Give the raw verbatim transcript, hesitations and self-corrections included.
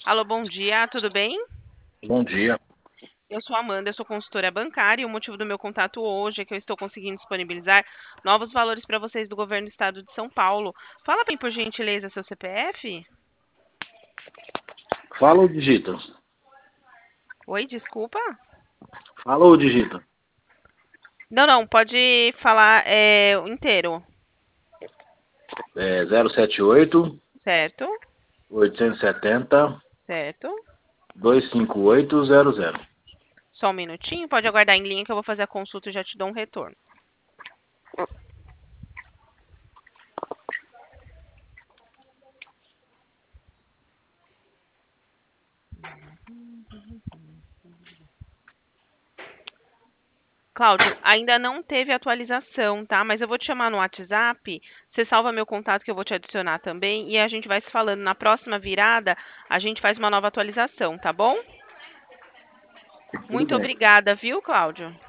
Alô, bom dia, tudo bem? Bom dia. Eu sou a Amanda, eu sou consultora bancária e o motivo do meu contato hoje é que eu estou conseguindo disponibilizar novos valores para vocês do governo do estado de São Paulo. Fala bem, por gentileza, seu C P F? Fala ou digita? Oi, desculpa? Fala ou digita? Não, não, pode falar é, o inteiro, É zero sete oito, certo? oitocentos e setenta, Certo. duzentos e cinquenta e oito zero zero. Só um minutinho, pode aguardar em linha que eu vou fazer a consulta e já te dou um retorno. Cláudio, ainda não teve atualização, tá? Mas eu vou te chamar no WhatsApp. Você salva meu contato que eu vou te adicionar também e a gente vai se falando. Na próxima virada, a gente faz uma nova atualização, tá bom? Tudo Muito bem. obrigada, viu, Cláudio?